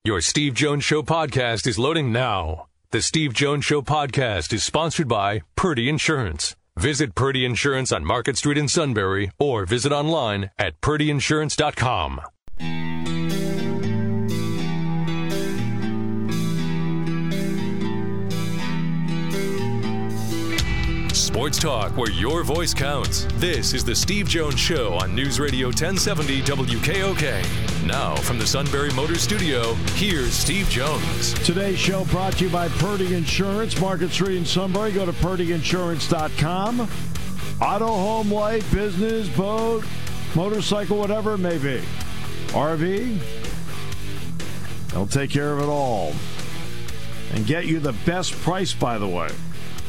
Your Steve Jones Show podcast is loading now. The Steve Jones Show podcast is sponsored by Purdy Insurance. Visit Purdy Insurance on Market Street in Sunbury or visit online at purdyinsurance.com. Sports talk where your voice counts. This is the Steve Jones Show on News Radio 1070 WKOK. Now from the Sunbury Motors Studio, here's Steve Jones. Today's show brought to you by Purdy Insurance, Market Street in Sunbury. Go to purdyinsurance.com. Auto, home, life, business, boat, motorcycle, whatever it may be. RV, they'll take care of it all. And get you the best price, by the way.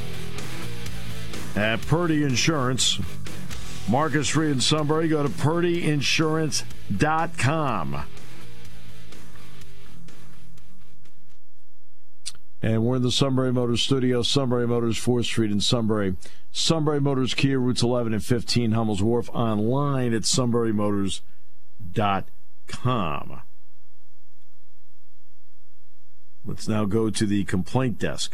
At Purdy Insurance, Market Street in Sunbury, go to purdyinsurance.com. And we're in the Sunbury Motors studio, Sunbury Motors, 4th Street in Sunbury. Sunbury Motors, Kia, routes 11 and 15, Hummel's Wharf, online at sunburymotors.com. Let's now go to the complaint desk.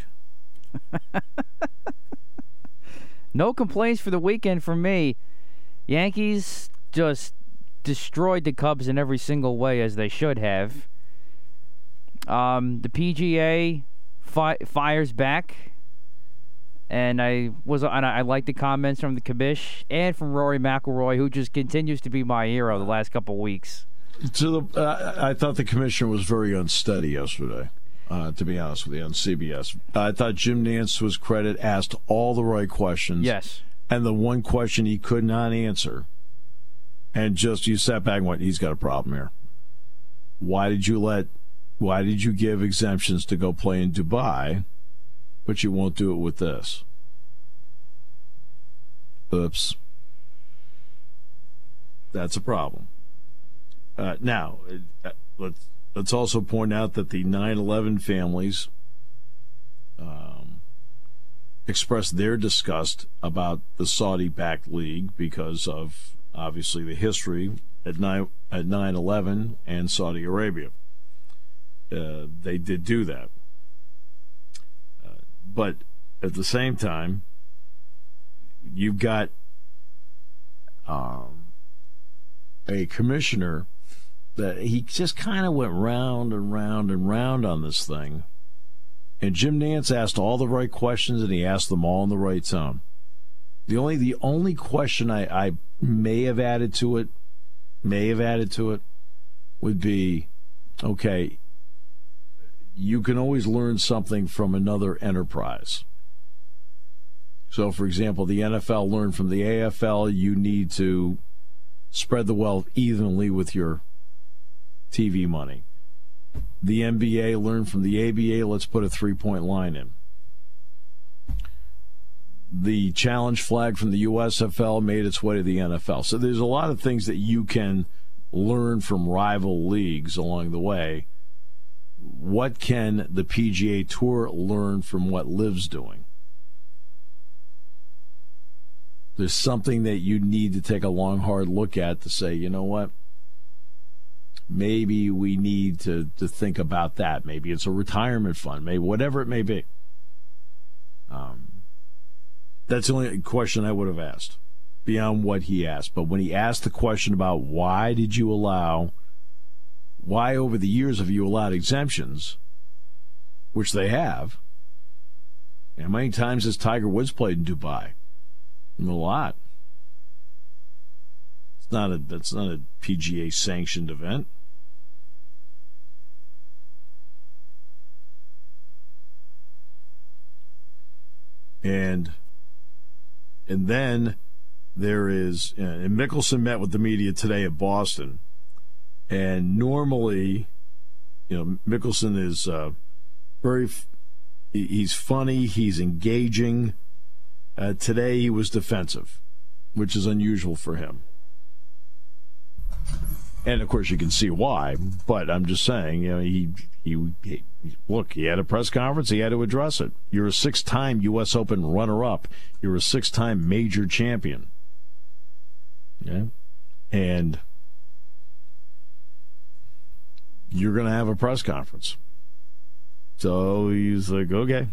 No complaints for the weekend from me. Yankees just destroyed the Cubs in every single way, as they should have. The PGA fires back, and I like the comments from the commish and from Rory McIlroy, who just continues to be my hero the last couple weeks. I thought the commissioner was very unsteady yesterday. To be honest with you, on CBS. I thought Jim Nantz was asked all the right questions. Yes. And the one question he could not answer, and just you sat back and went, he's got a problem here. Why did you give exemptions to go play in Dubai, but you won't do it with this? Oops. That's a problem. Now, let's also point out that the 9/11 families expressed their disgust about the Saudi-backed league because of, obviously, the history at 9/11 and Saudi Arabia. They did do that. But at the same time, you've got a commissioner that he just kind of went round and round and round on this thing. And Jim Nantz asked all the right questions, and he asked them all in the right tone. The only question I may have added to it would be, okay, you can always learn something from another enterprise. So, for example, the NFL learned from the AFL, you need to spread the wealth evenly with your TV money. The NBA learned from the ABA, let's put a three-point line in. The challenge flag from the USFL made its way to the NFL. So there's a lot of things that you can learn from rival leagues along the way. What can the PGA Tour learn from what LIV's doing? There's something that you need to take a long, hard look at to say, you know what? Maybe we need to think about that. Maybe it's a retirement fund. Maybe whatever it may be. That's the only question I would have asked beyond what he asked. But when he asked the question about why over the years have you allowed exemptions, which they have, and how many times has Tiger Woods played in Dubai? A lot. That's not a PGA sanctioned event. And then there is, and Mickelson met with the media today at Boston, and normally, Mickelson is he's funny, he's engaging. Today he was defensive, which is unusual for him. And, of course, you can see why, but I'm just saying, he had a press conference, he had to address it. You're a 6-time U.S. Open runner-up. You're a 6-time major champion. Okay? And you're going to have a press conference. So he's like, okay.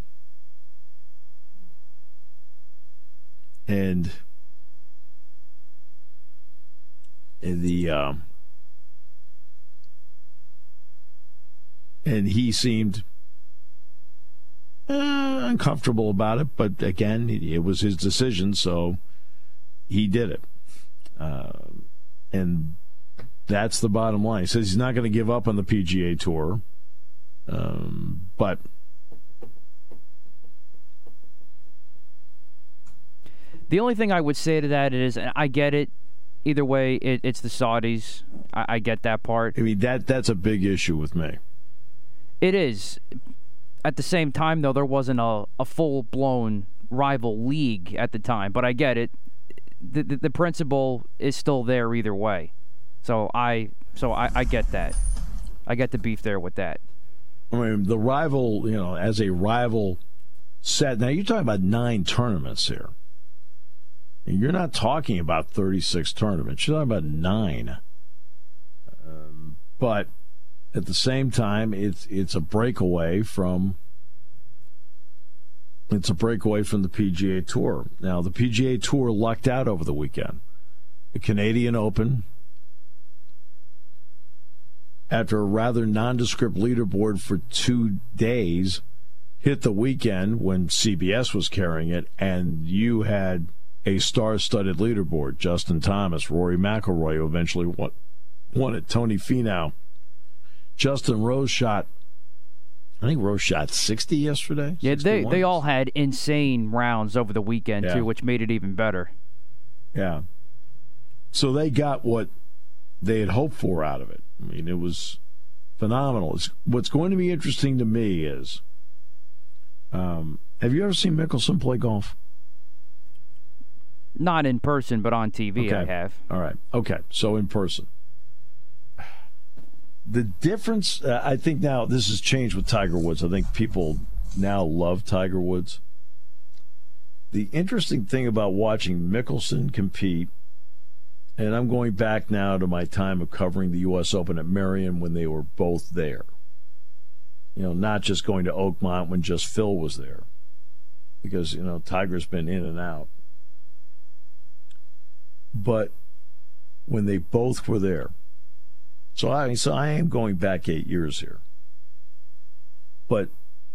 And he seemed uncomfortable about it, but again, it was his decision, so he did it. And that's the bottom line. He says he's not going to give up on the PGA Tour, but the only thing I would say to that is, and I get it, either way, it's the Saudis. I get that part. I mean, that's a big issue with me. It is. At the same time, though, there wasn't a full-blown rival league at the time, but I get it. The principle is still there either way. So I get that. I get the beef there with that. I mean, the rival, as a rival set. Now, you're talking about 9 tournaments here. And you're not talking about 36 tournaments. You're talking about 9. But at the same time, it's a breakaway from the PGA Tour. Now, the PGA Tour lucked out over the weekend. The Canadian Open, after a rather nondescript leaderboard for 2 days, hit the weekend when CBS was carrying it, and you had a star-studded leaderboard. Justin Thomas, Rory McIlroy, who eventually won it, Tony Finau. Justin Rose shot 60 yesterday. Yeah, they all had insane rounds over the weekend, too, which made it even better. Yeah. So they got what they had hoped for out of it. I mean, it was phenomenal. What's going to be interesting to me is, have you ever seen Mickelson play golf? Not in person, but on TV, I have. All right. Okay, so in person. The difference, I think now, this has changed with Tiger Woods. I think people now love Tiger Woods. The interesting thing about watching Mickelson compete, and I'm going back now to my time of covering the U.S. Open at Merion when they were both there. Not just going to Oakmont when just Phil was there. Because, Tiger's been in and out. But when they both were there. So I am going back 8 years here. But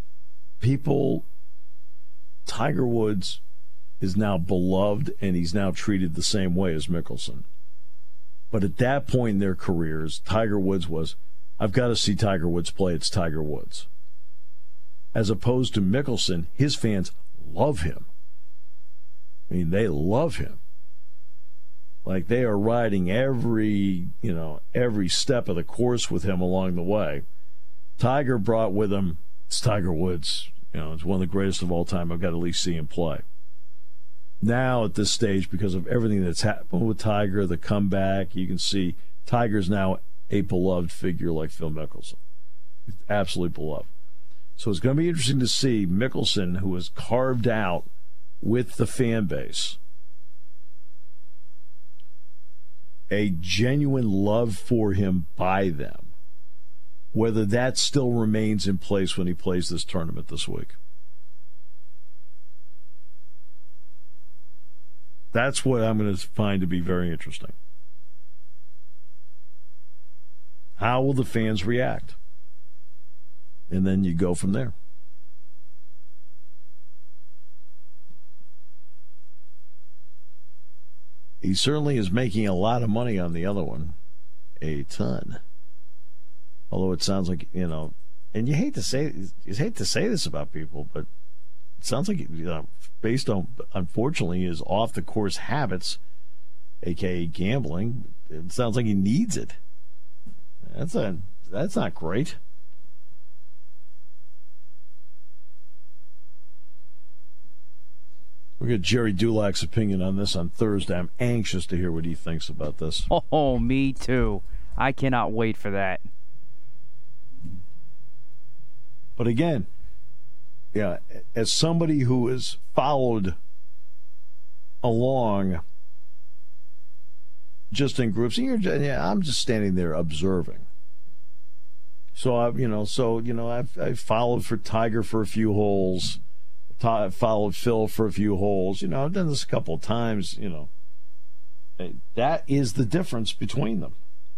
Tiger Woods is now beloved, and he's now treated the same way as Mickelson. But at that point in their careers, Tiger Woods was, I've got to see Tiger Woods play, it's Tiger Woods. As opposed to Mickelson, his fans love him. I mean, they love him. Like they are riding every step of the course with him along the way. Tiger brought with him, it's Tiger Woods. It's one of the greatest of all time. I've got to at least see him play. Now at this stage, because of everything that's happened with Tiger, the comeback, you can see Tiger's now a beloved figure like Phil Mickelson. He's absolutely beloved. So it's going to be interesting to see Mickelson, who was carved out with the fan base, a genuine love for him by them, whether that still remains in place when he plays this tournament this week. That's what I'm going to find to be very interesting. How will the fans react? And then you go from there. He certainly is making a lot of money on the other one. A ton. Although it sounds like, and you hate to say this about people, but it sounds like, based on, unfortunately, his off-the-course habits, a.k.a. gambling, it sounds like he needs it. That's not great. We'll get Jerry Dulak's opinion on this on Thursday. I'm anxious to hear what he thinks about this. Oh, me too. I cannot wait for that. But again, as somebody who has followed along just in groups, I'm just standing there observing. So I've followed for Tiger for a few holes. Followed Phil for a few holes. I've done this a couple of times. That is the difference between them.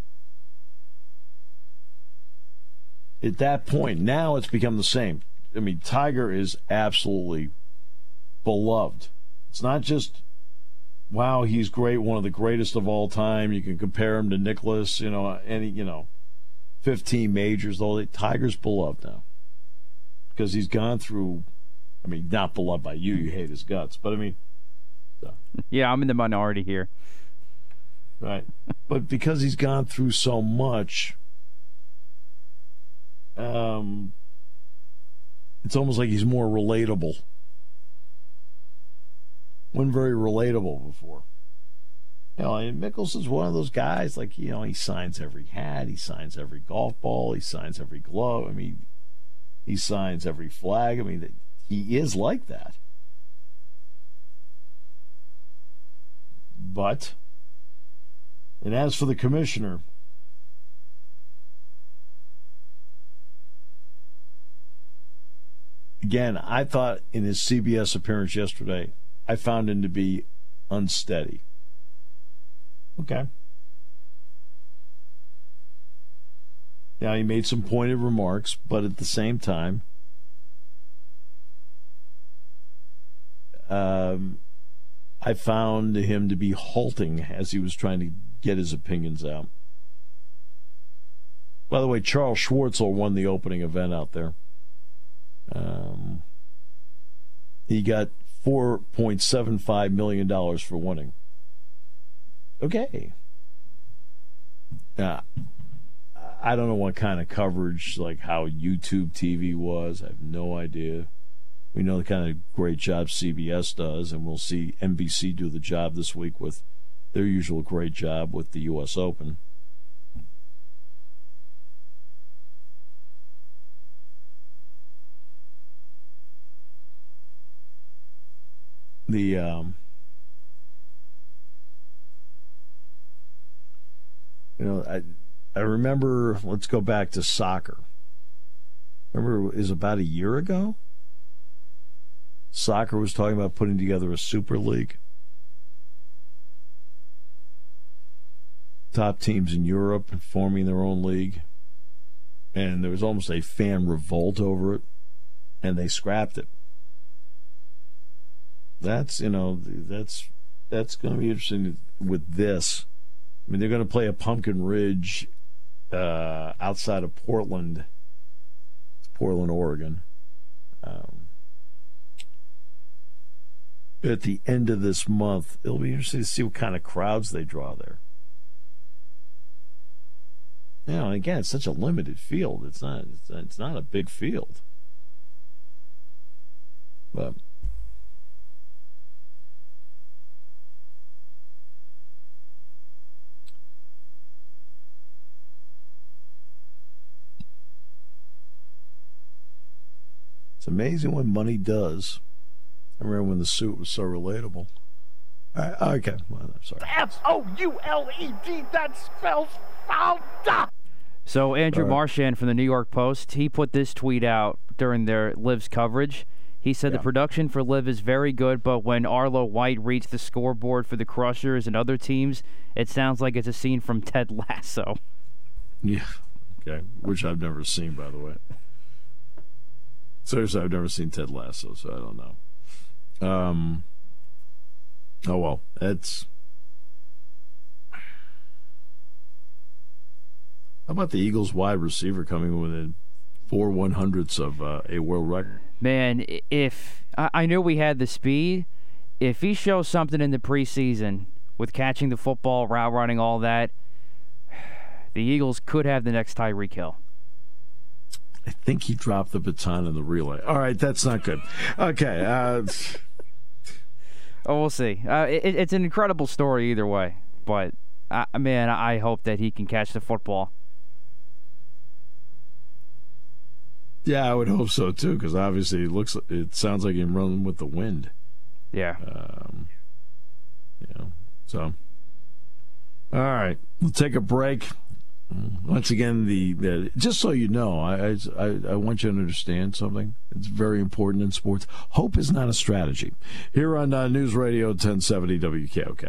At that point, now it's become the same. I mean, Tiger is absolutely beloved. It's not just, wow, he's great, one of the greatest of all time. You can compare him to Nicklaus, 15 majors. Though Tiger's beloved now because he's gone through. I mean, not beloved by you. You hate his guts, but I mean, yeah, I'm in the minority here. Right, but because he's gone through so much, it's almost like he's more relatable. Wasn't very relatable before. And Mickelson's one of those guys, like, he signs every hat, he signs every golf ball, he signs every glove. I mean, he signs every flag. I mean, he is like that. But, and as for the commissioner, again, I thought in his CBS appearance yesterday, I found him to be unsteady. Okay. Now, he made some pointed remarks, but at the same time, I found him to be halting as he was trying to get his opinions out. By the way, Charles Schwartzel won the opening event out there. He got $4.75 million for winning. Okay. Now, I don't know what kind of coverage, like how YouTube TV was. I have no idea. We know the kind of great job CBS does, and we'll see NBC do the job this week with their usual great job with the U.S. Open. I remember, let's go back to soccer. Remember, it was about a year ago? Soccer was talking about putting together a super league. Top teams in Europe and forming their own league. And there was almost a fan revolt over it, and they scrapped it. That's going to be interesting with this. I mean, they're going to play at Pumpkin Ridge outside of Portland. It's Portland, Oregon. At the end of this month, it'll be interesting to see what kind of crowds they draw there. And again, it's such a limited field. It's not a big field. But it's amazing what money does. I remember when the suit was so relatable. Okay, well, I'm sorry. Fouled. That spells fouled. So Andrew Marchand from the New York Post, he put this tweet out during their Liv's coverage. He said the production for Liv is very good, but when Arlo White reads the scoreboard for the Crushers and other teams, it sounds like it's a scene from Ted Lasso. Yeah, okay, which I've never seen, by the way. Seriously, I've never seen Ted Lasso, so I don't know. Oh well, it's. How about the Eagles wide receiver coming within 4 100ths of a world record? Man, if I knew we had the speed, if he shows something in the preseason with catching the football, route running, all that, the Eagles could have the next Tyreek Hill. I think he dropped the baton in the relay. All right, that's not good. Okay. We'll see. It's an incredible story either way. But, man, I hope that he can catch the football. Yeah, I would hope so, too, because obviously it sounds like him running with the wind. Yeah. So, all right. We'll take a break. Once again, the just so you know, I want you to understand something. It's very important in sports. Hope is not a strategy. Here on News Radio 1070 WKOK.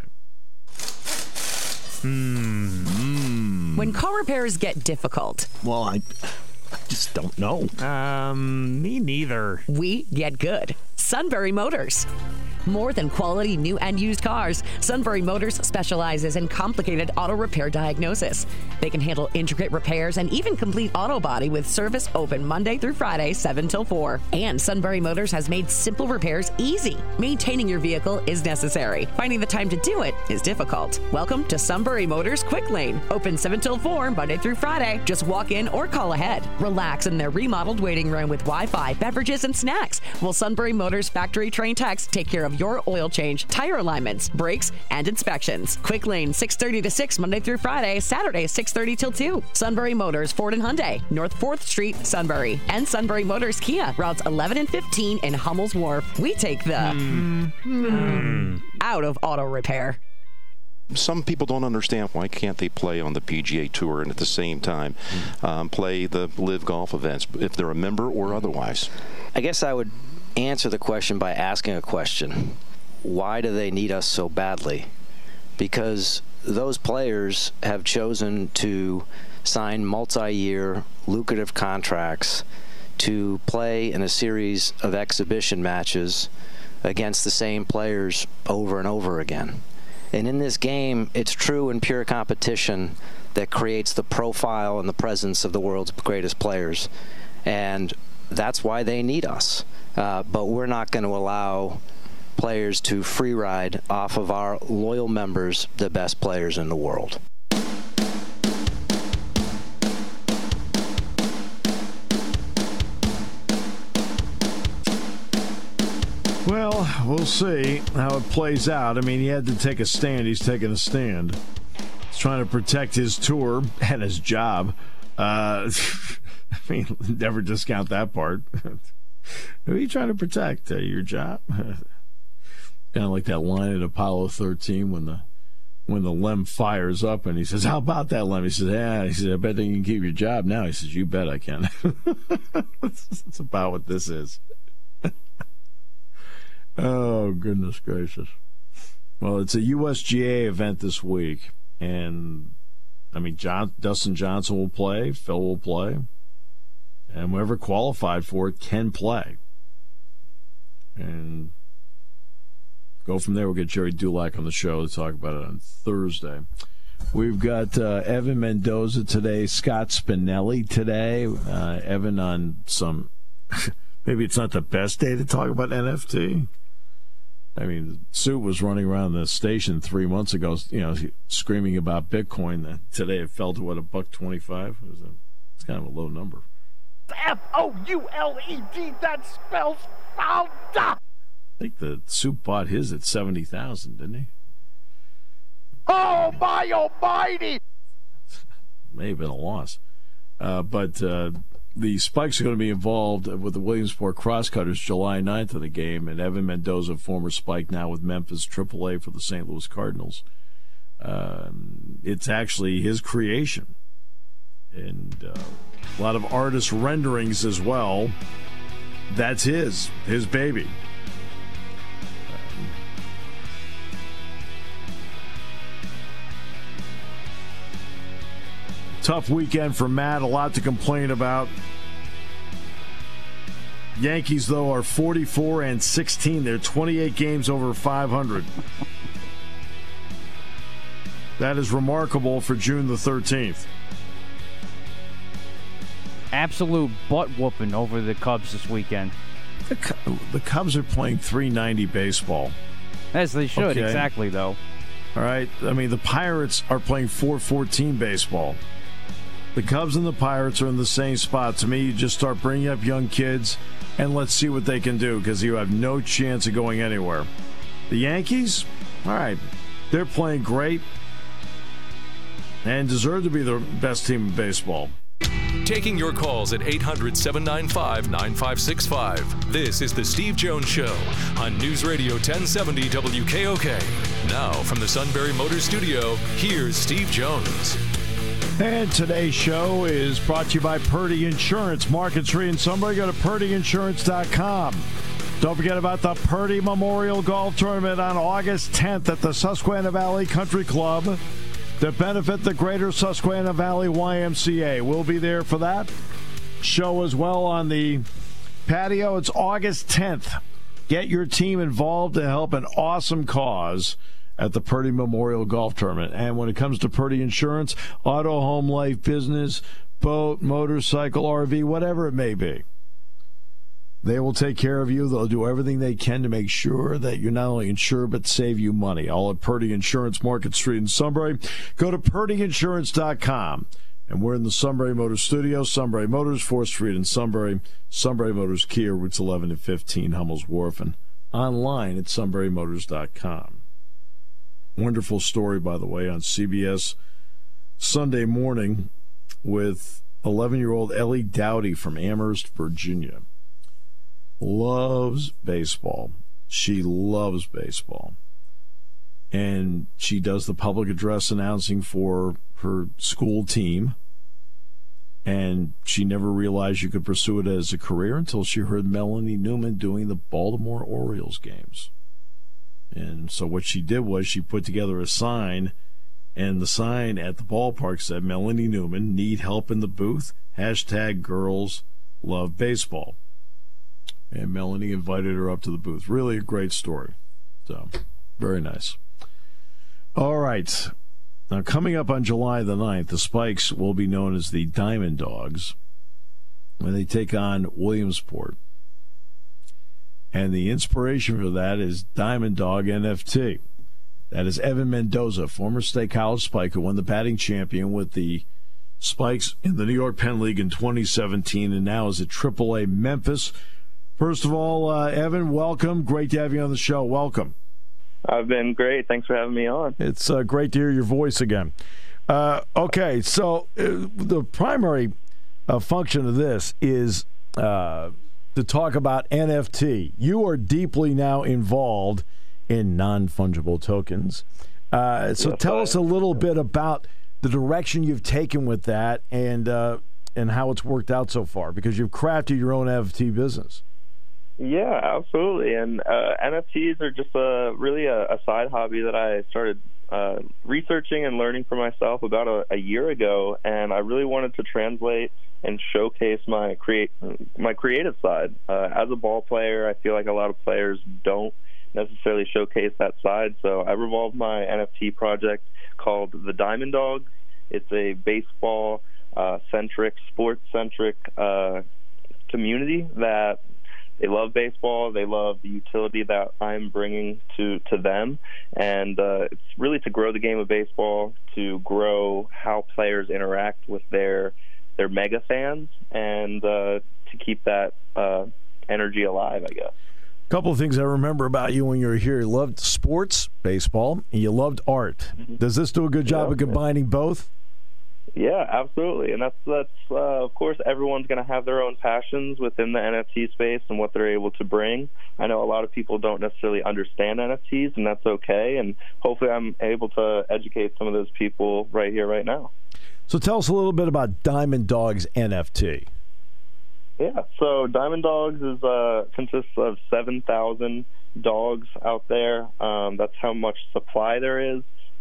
When car repairs get difficult. Well, I just don't know. Me neither. We get good. Sunbury Motors. More than quality new and used cars, Sunbury Motors specializes in complicated auto repair diagnosis. They can handle intricate repairs and even complete auto body with service open Monday through Friday, 7 till 4. And Sunbury Motors has made simple repairs easy. Maintaining your vehicle is necessary. Finding the time to do it is difficult. Welcome to Sunbury Motors Quick Lane. Open 7 till 4, Monday through Friday. Just walk in or call ahead. Relax in their remodeled waiting room with Wi-Fi, beverages, and snacks. While Sunbury Motors factory trained techs take care of your oil change, tire alignments, brakes, and inspections. Quick Lane, 6:30 to 6, Monday through Friday, Saturday, 6:30 till 2. Sunbury Motors, Ford and Hyundai, North 4th Street, Sunbury. And Sunbury Motors Kia, routes 11 and 15 in Hummel's Wharf. We take the out of auto repair. Some people don't understand why can't they play on the PGA Tour and at the same time play the Live Golf events, if they're a member or otherwise. I guess I would answer the question by asking a question. Why do they need us so badly? Because those players have chosen to sign multi-year lucrative contracts to play in a series of exhibition matches against the same players over and over again. And in this game, it's true and pure competition that creates the profile and the presence of the world's greatest players. And that's why they need us. But we're not going to allow players to free ride off of our loyal members, the best players in the world. Well, we'll see how it plays out. I mean, he had to take a stand. He's taking a stand. He's trying to protect his tour and his job. I mean, never discount that part. Who are you trying to protect? Your job? Kind of like that line in Apollo 13 when the Lem fires up and he says, "How about that, Lem?" He says, "Yeah." He says, "I bet you can keep your job now." He says, "You bet I can." That's about what this is. Oh, goodness gracious. Well, it's a USGA event this week, and I mean, Dustin Johnson will play, Phil will play, and whoever qualified for it can play. And go from there. We'll get Jerry Dulac on the show to talk about it on Thursday. We've got Evan Mendoza today, Scott Spinelli today. Evan on some, maybe it's not the best day to talk about NFT. I mean, Sue was running around the station 3 months ago, screaming about Bitcoin. Today it fell to, what, $1.25? It's kind of a low number. Fouled. That spells fouled. I think the Soup bought his at 70,000, didn't he? Oh, my almighty! May have been a loss. But the Spikes are going to be involved with the Williamsport Crosscutters July 9th of the game, and Evan Mendoza, former Spike, now with Memphis AAA for the St. Louis Cardinals. It's actually his creation. And a lot of artist renderings as well. That's his baby. Tough weekend for Matt. A lot to complain about. Yankees, though, are 44-16. They're 28 games over 500. That is remarkable for June the 13th. Absolute butt-whooping over the Cubs this weekend. The Cubs are playing .390 baseball. As they should, Okay. exactly, though. All right? I mean, the Pirates are playing .414 baseball. The Cubs and the Pirates are in the same spot. To me, you just start bringing up young kids, and let's see what they can do, because you have no chance of going anywhere. The Yankees, all right, they're playing great and deserve to be the best team in baseball. Taking your calls at 800-795-9565. This is the Steve Jones Show on News Radio 1070 WKOK. Now, from the Sunbury Motors Studio, here's Steve Jones. And today's show is brought to you by Purdy Insurance. Market Street in Sunbury. Go to purdyinsurance.com. Don't forget about the Purdy Memorial Golf Tournament on August 10th at the Susquehanna Valley Country Club to benefit the Greater Susquehanna Valley YMCA. We'll be there for that show as well on the patio. It's August 10th. Get your team involved to help an awesome cause at the Purdy Memorial Golf Tournament. And when it comes to Purdy Insurance, auto, home, life, business, boat, motorcycle, RV, whatever it may be, they will take care of you. They'll do everything they can to make sure that you're not only insured but save you money. All at Purdy Insurance, Market Street in Sunbury. Go to purdyinsurance.com. And we're in the Sunbury Motors studio. Sunbury Motors, 4th Street in Sunbury. Sunbury Motors Kia, routes 11 and 15, Hummel's Wharf. And online at sunburymotors.com. Wonderful story, by the way, on CBS Sunday morning with 11-year-old Ellie Dowdy from Amherst, Virginia. Loves baseball. She loves baseball. And she does the public address announcing for her school team. And she never realized you could pursue it as a career until she heard Melanie Newman doing the Baltimore Orioles games. And so what she did was she put together a sign, and the sign at the ballpark said, Melanie Newman, need help in the booth? # girls love baseball. And Melanie invited her up to the booth. Really a great story. So, very nice. All right. Now, coming up on July the 9th, the Spikes will be known as the Diamond Dogs when they take on Williamsport. And the inspiration for that is Diamond Dog NFT. That is Evan Mendoza, former State College Spike, who won the batting champion with the Spikes in the New York Penn League in 2017 and now is at AAA Memphis. First of all, Evan, welcome. Great to have you on the show. Welcome. I've been great. Thanks for having me on. It's great to hear your voice again. Okay, so the primary function of this is to talk about NFT. You are deeply now involved in non-fungible tokens. So tell us a little bit about the direction you've taken with that and how it's worked out so far, because you've crafted your own NFT business. Yeah, absolutely. And NFTs are just really a side hobby that I started researching and learning for myself about a year ago, and I really wanted to translate and showcase my creative side. As a ball player, I feel like a lot of players don't necessarily showcase that side, so I revolved my NFT project called the Diamond Dogs. It's a baseball-centric, sports-centric community that they love baseball. They love the utility that I'm bringing to them. And it's really to grow the game of baseball, to grow how players interact with their mega fans, and to keep that energy alive, I guess. A couple of things I remember about you when you were here. You loved sports, baseball, and you loved art. Mm-hmm. Does this do a good job of combining both? Yeah, absolutely. And that's of course, everyone's going to have their own passions within the NFT space and what they're able to bring. I know a lot of people don't necessarily understand NFTs, and that's okay. And hopefully I'm able to educate some of those people right here, right now. So tell us a little bit about Diamond Dogs NFT. Yeah, so Diamond Dogs consists of 7,000 dogs out there. That's how much supply there is.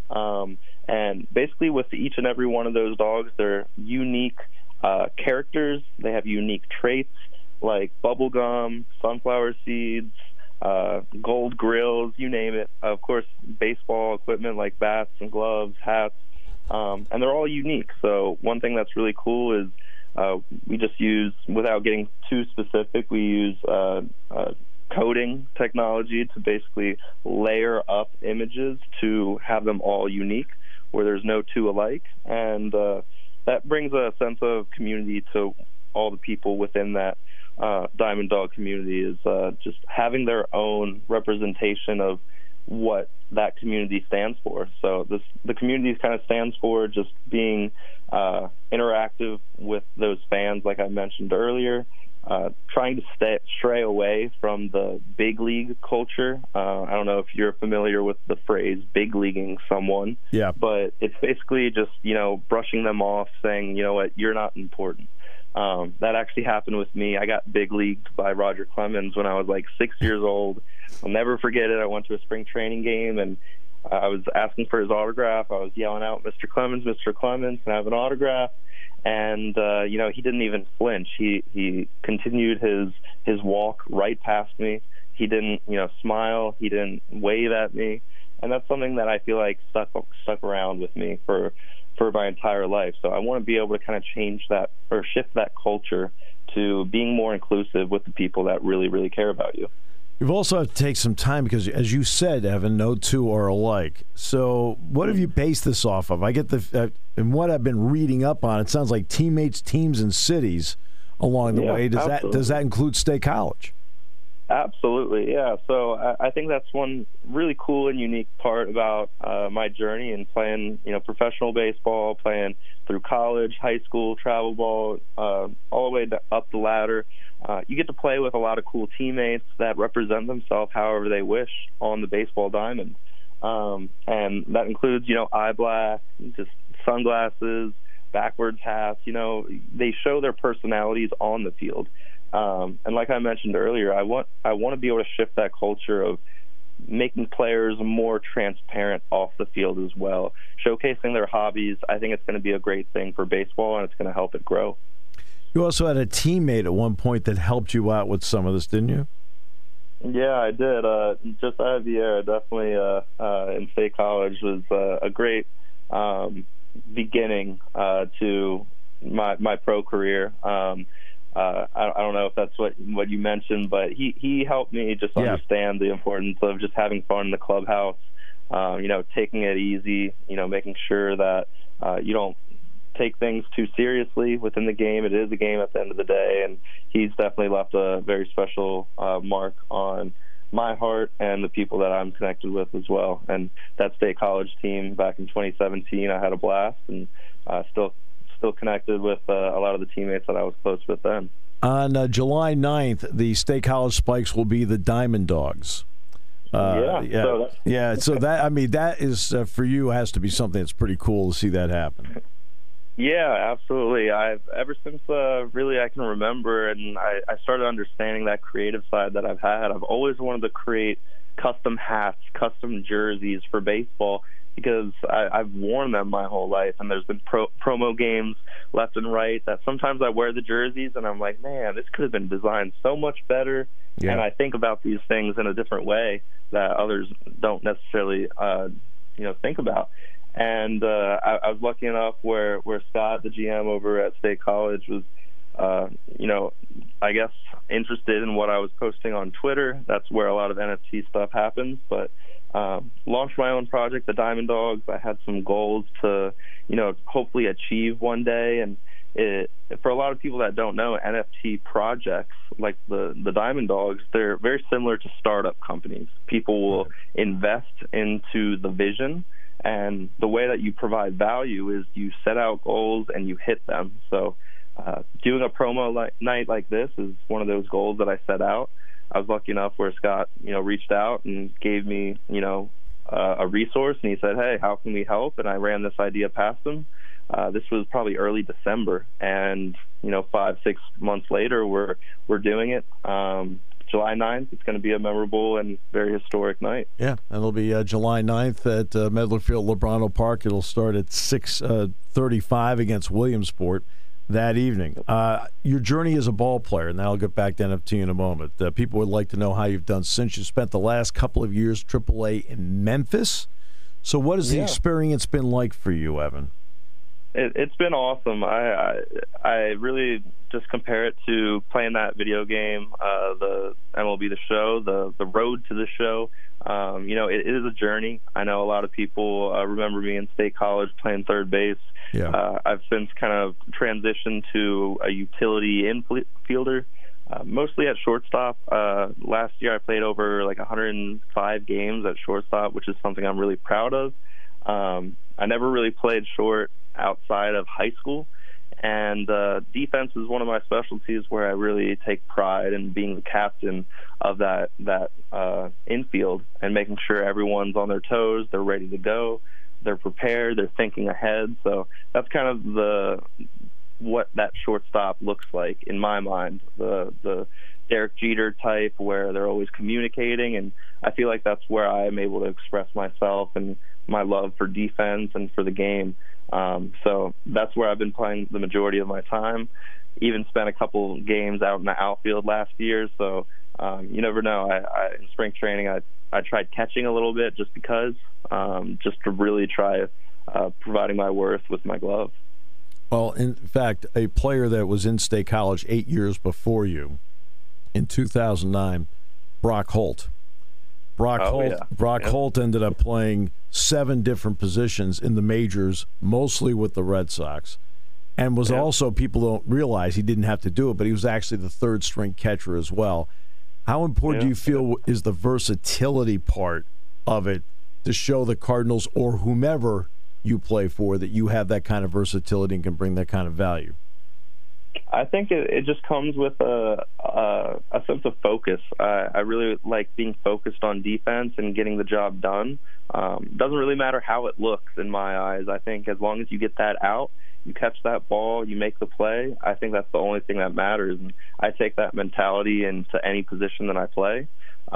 And basically with each and every one of those dogs, they're unique characters. They have unique traits like bubblegum, sunflower seeds, gold grills, you name it. Of course, baseball equipment like bats and gloves, hats, and they're all unique. So one thing that's really cool is we just use, without getting too specific, we use coding technology to basically layer up images to have them all unique, where there's no two alike, and that brings a sense of community to all the people within that Diamond Dog community, is just having their own representation of what that community stands for. So the community kind of stands for just being interactive with those fans, like I mentioned earlier, trying to stray away from the big league culture. I don't know if you're familiar with the phrase big leaguing someone, but it's basically just, brushing them off, saying, you know what, you're not important. That actually happened with me. I got big leagued by Roger Clemens when I was like 6 years old. I'll never forget it. I went to a spring training game, and I was asking for his autograph. I was yelling out, Mr. Clemens, can I have an autograph? And, he didn't even flinch. He continued his walk right past me. He didn't, smile. He didn't wave at me. And that's something that I feel like stuck around with me for my entire life. So I want to be able to kind of change that or shift that culture to being more inclusive with the people that really, really care about you. You've also have to take some time because, as you said, Evan, no two are alike. So what have you based this off of? I get and what I've been reading up on, it sounds like teammates, teams, and cities along the way. Does that include State College? Absolutely, yeah. So I think that's one really cool and unique part about my journey in playing, professional baseball, playing through college, high school, travel ball, all the way up the ladder. You get to play with a lot of cool teammates that represent themselves however they wish on the baseball diamond. And that includes, eye black, just sunglasses, backwards hats. They show their personalities on the field. And like I mentioned earlier, I want to be able to shift that culture of making players more transparent off the field as well, showcasing their hobbies. I think it's going to be a great thing for baseball, and it's going to help it grow. You also had a teammate at one point that helped you out with some of this, didn't you? Yeah, I did. Just Javier, definitely in State College, was a great beginning to my pro career. I don't know if that's what you mentioned, but he helped me just understand the importance of just having fun in the clubhouse, taking it easy, making sure that you don't take things too seriously within the game. It is a game at the end of the day, and he's definitely left a very special mark on my heart and the people that I'm connected with as well. And that State College team back in 2017, I had a blast, and still connected with a lot of the teammates that I was close with then. On July 9th, the State College Spikes will be the Diamond Dogs. So that is for you has to be something that's pretty cool to see that happen. Yeah, absolutely. Ever since really I can remember, and I started understanding that creative side that I've had. I've always wanted to create custom hats, custom jerseys for baseball, because I've worn them my whole life, and there's been promo games left and right that sometimes I wear the jerseys and I'm like, man, this could have been designed so much better. Yeah. And I think about these things in a different way that others don't necessarily think about. And I was lucky enough where Scott, the GM over at State College, was I guess interested in what I was posting on Twitter. That's where a lot of NFT stuff happens. But launched my own project, the Diamond Dogs. I had some goals to, hopefully achieve one day. And for a lot of people that don't know, NFT projects like the Diamond Dogs, they're very similar to startup companies. People will invest into the vision, and the way that you provide value is you set out goals and you hit them. So doing a promo night like this is one of those goals that I set out. I was lucky enough where Scott, reached out and gave me, a resource, and he said, hey, how can we help? And I ran this idea past him. This was probably early December, and 5-6 months later, we're doing it. July 9th, it's going to be a memorable and very historic night. Yeah, it'll be July 9th at Medler Field, Lebrano Park. It'll start at 6:35 against Williamsport that evening. Your journey as a ball player, and I'll get back to NFT in a moment. People would like to know how you've done since you spent the last couple of years AAA in Memphis. So what has the experience been like for you, Evan? It's been awesome. I really just compare it to playing that video game, the MLB The Show, the road to the show. It is a journey. I know a lot of people remember me in State College playing third base. Yeah. I've since kind of transitioned to a utility infielder, mostly at shortstop. Last year I played over 105 games at shortstop, which is something I'm really proud of. I never really played short outside of high school, And defense is one of my specialties where I really take pride in being the captain of that infield and making sure everyone's on their toes, they're ready to go, they're prepared, they're thinking ahead. So that's kind of what that shortstop looks like in my mind, the Derek Jeter type where they're always communicating, and I feel like that's where I'm able to express myself and my love for defense and for the game. So that's where I've been playing the majority of my time. Even spent a couple games out in the outfield last year, so you never know. In spring training, I tried catching a little bit just because, just to really try providing my worth with my glove. Well, in fact, a player that was in State College 8 years before you, in 2009, Brock Holt. Brock Holt ended up playing 7 different positions in the majors, mostly with the Red Sox, and was also, people don't realize he didn't have to do it, but he was actually the third-string catcher as well. How important do you feel is the versatility part of it to show the Cardinals or whomever you play for that you have that kind of versatility and can bring that kind of value? I think it just comes with a sense of focus. I really like being focused on defense and getting the job done. Doesn't really matter how it looks in my eyes. I think as long as you get that out, you catch that ball, you make the play, I think that's the only thing that matters. And I take that mentality into any position that I play.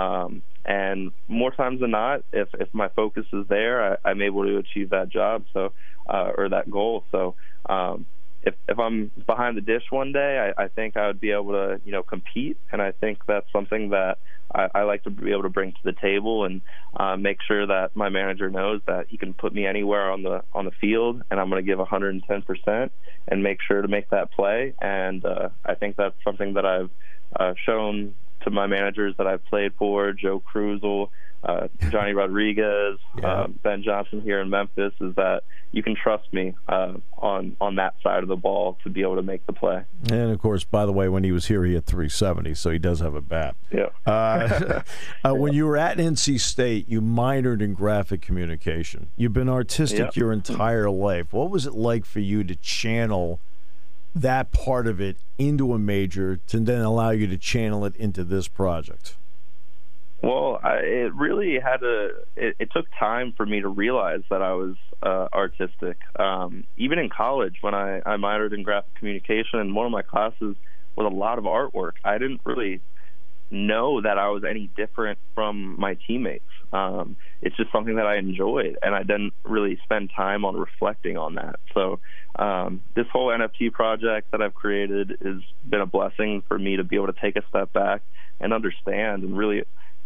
And more times than not, if my focus is there, I'm able to achieve that job, or that goal. So if I'm behind the dish one day, I think I would be able to, compete, and I think that's something that I like to be able to bring to the table and make sure that my manager knows that he can put me anywhere on the field, and I'm going to give 110% and make sure to make that play. And I think that's something that I've shown to my managers that I've played for, Joe Krusel, Johnny Rodriguez, Ben Johnson here in Memphis, is that you can trust me on that side of the ball to be able to make the play. And, of course, by the way, when he was here, he had 370, so he does have a bat. Yeah. When you were at NC State, you minored in graphic communication. You've been artistic your entire life. What was it like for you to channel that part of it into a major to then allow you to channel it into this project? Well, it really it took time for me to realize that I was artistic. Even in college, when I minored in graphic communication, and one of my classes was a lot of artwork, I didn't really know that I was any different from my teammates. It's just something that I enjoyed, and I didn't really spend time on reflecting on that. So this whole NFT project that I've created has been a blessing for me to be able to take a step back and understand and really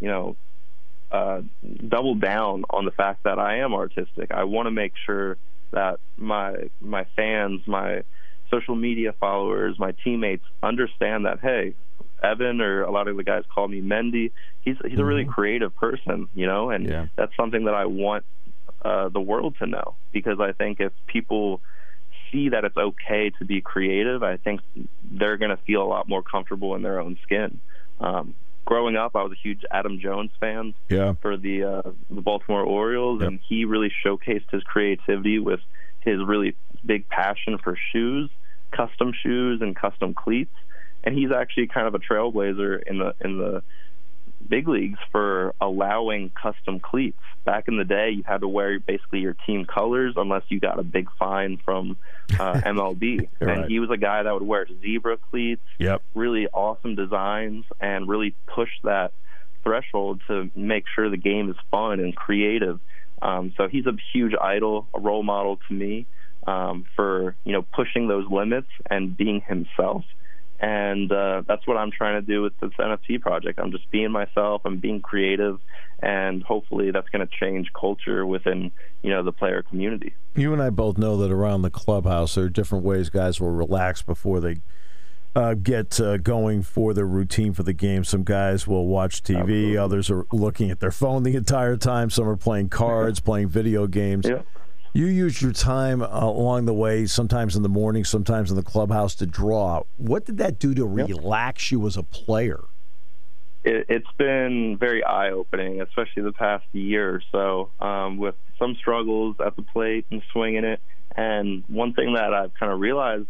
double down on the fact that I am artistic. I want to make sure that my fans, my social media followers, my teammates understand that, hey, Evan, or a lot of the guys call me Mendy, he's a really creative person, and that's something that I want the world to know, because I think if people see that it's okay to be creative, I think they're going to feel a lot more comfortable in their own skin. Growing up, I was a huge Adam Jones fan for the Baltimore Orioles, and he really showcased his creativity with his really big passion for shoes, custom shoes and custom cleats. And he's actually kind of a trailblazer in the big leagues for allowing custom cleats. Back in the day, you had to wear basically your team colors unless you got a big fine from MLB. Right. And he was a guy that would wear zebra cleats, really awesome designs, and really push that threshold to make sure the game is fun and creative. So he's a huge idol, a role model to me for pushing those limits and being himself. And that's what I'm trying to do with this NFT project. I'm just being myself. I'm being creative, and hopefully that's going to change culture within, the player community. You and I both know that around the clubhouse there are different ways guys will relax before they get going for their routine for the game. Some guys will watch TV. Absolutely. Others are looking at their phone the entire time. Some are playing cards, playing video games. Yeah. You use your time along the way, sometimes in the morning, sometimes in the clubhouse, to draw. What did that do to relax you as a player? It's been very eye-opening, especially the past year or so, with some struggles at the plate and swinging it. And one thing that I've kind of realized is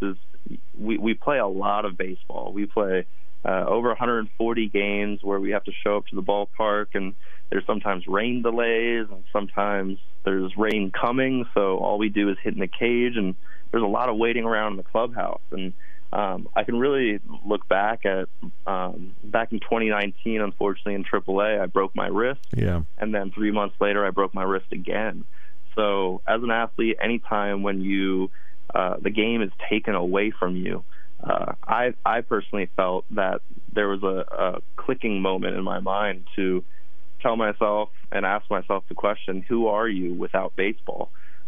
we play a lot of baseball. We play over 140 games where we have to show up to the ballpark, and there's sometimes rain delays, and sometimes there's rain coming, so all we do is hit in the cage, and there's a lot of waiting around in the clubhouse. And I can really look back at back in 2019, unfortunately, in AAA, I broke my wrist. Yeah. And then 3 months later, I broke my wrist again. So as an athlete, anytime when the game is taken away from you, I personally felt that there was a clicking moment in my mind to tell myself and ask myself the question, who are you without baseball?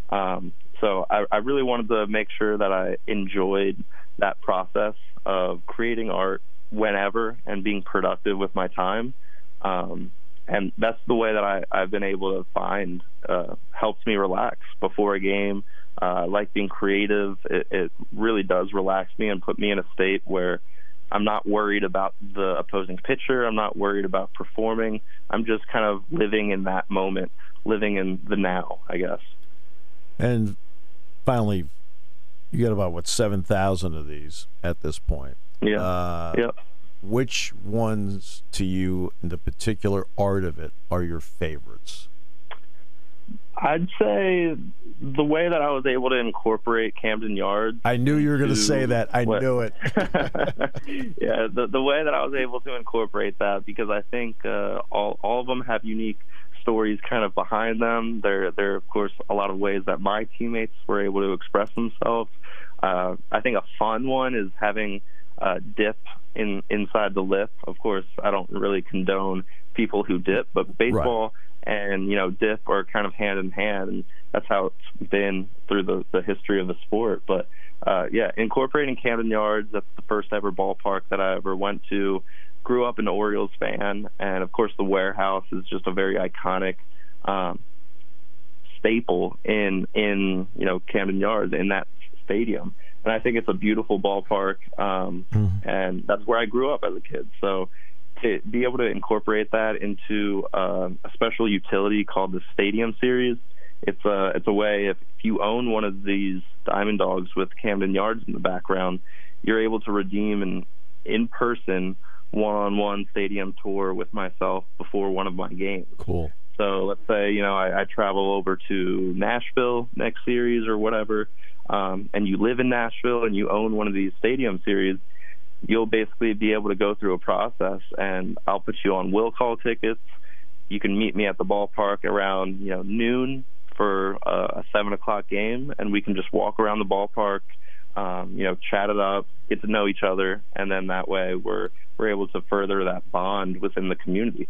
So I really wanted to make sure that I enjoyed that process of creating art whenever and being productive with my time. And that's the way that I've been able to find helps me relax before a game. I like being creative. It really does relax me and put me in a state where I'm not worried about the opposing pitcher. I'm not worried about performing. I'm just kind of living in that moment, living in the now, I guess. And finally, you got about, 7,000 of these at this point. Yeah. Yeah. Which ones to you, in the particular art of it, are your favorites? I'd say the way that I was able to incorporate Camden Yards. I knew you were going to say that. I knew it. Yeah, the way that I was able to incorporate that, because I think all of them have unique stories kind of behind them. There are, of course, a lot of ways that my teammates were able to express themselves. I think a fun one is having dip inside the lip. Of course, I don't really condone people who dip, but baseball and dip are kind of hand in hand, and that's how it's been through the history of the sport. But yeah, incorporating Camden Yards, that's the first ever ballpark that I ever went to. Grew up an Orioles fan, and of course the warehouse is just a very iconic staple in Camden Yards, in that stadium. And I think it's a beautiful ballpark, and that's where I grew up as a kid. So to be able to incorporate that into a special utility called the Stadium Series, it's a way, if you own one of these Diamond Dogs with Camden Yards in the background, you're able to redeem an in-person one-on-one stadium tour with myself before one of my games. Cool. So let's say, I travel over to Nashville next series or whatever, and you live in Nashville and you own one of these Stadium Series, you'll basically be able to go through a process, and I'll put you on will call tickets. You can meet me at the ballpark around noon for a 7 o'clock game, and we can just walk around the ballpark, chat it up, get to know each other, and then that way we're able to further that bond within the community.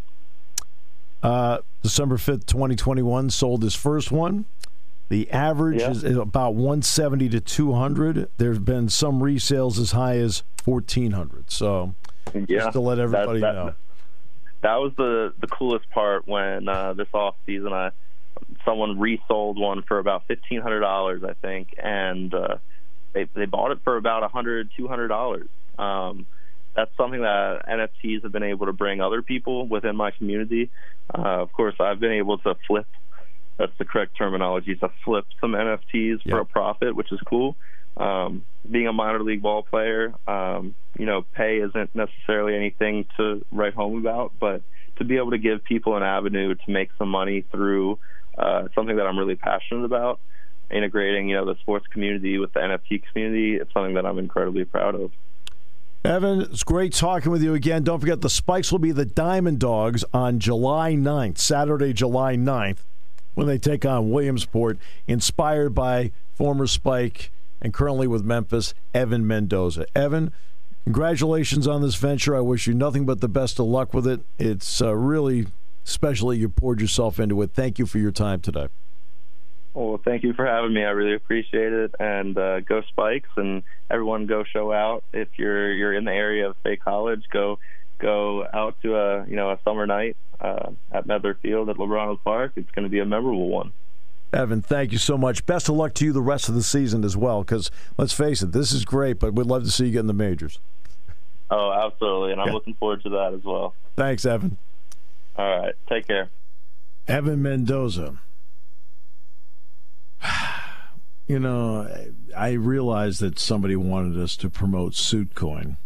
December 5th, 2021, sold his first one. The average is about 170 to 200. There's been some resales as high as 1,400. So just to let everybody know. That was the coolest part when this off season someone resold one for about $1,500, I think, and they bought it for about $100, $200. That's something that NFTs have been able to bring other people within my community. Of course, I've been able to flip. That's the correct terminology, to flip some NFTs for a profit, which is cool. Being a minor league ball player, pay isn't necessarily anything to write home about, but to be able to give people an avenue to make some money through something that I'm really passionate about, integrating, the sports community with the NFT community, it's something that I'm incredibly proud of. Evan, it's great talking with you again. Don't forget, the Spikes will be the Diamond Dogs on July 9th, Saturday, July 9th, when they take on Williamsport, inspired by former Spike and currently with Memphis, Evan Mendoza. Evan, congratulations on this venture. I wish you nothing but the best of luck with it. It's really special that you poured yourself into it. Thank you for your time today. Well, thank you for having me. I really appreciate it. And go Spikes, and everyone go show out. If you're in the area of State College, go out to a summer night at Medler Field at LeBron Park. It's going to be a memorable one. Evan, thank you so much. Best of luck to you the rest of the season as well, because let's face it, this is great, but we'd love to see you get in the majors. Oh, absolutely, and I'm looking forward to that as well. Thanks, Evan. All right, take care. Evan Mendoza. You know, I realized that somebody wanted us to promote Suitcoin.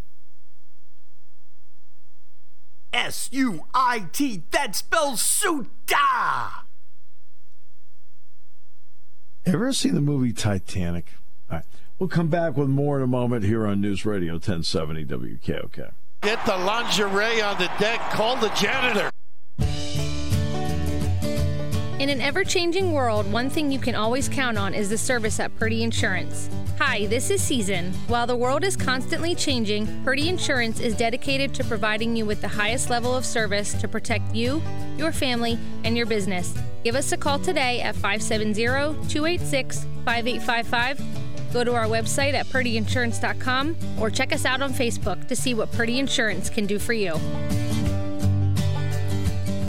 S-U-I-T, that spells Suita! Ever seen the movie Titanic? All right. We'll come back with more in a moment here on News Radio 1070 WKOK. Get the lingerie on the deck. Call the janitor. In an ever-changing world, one thing you can always count on is the service at Purdy Insurance. Hi, this is Season. While the world is constantly changing, Purdy Insurance is dedicated to providing you with the highest level of service to protect you, your family, and your business. Give us a call today at 570-286-5855. Go to our website at purdyinsurance.com or check us out on Facebook to see what Purdy Insurance can do for you.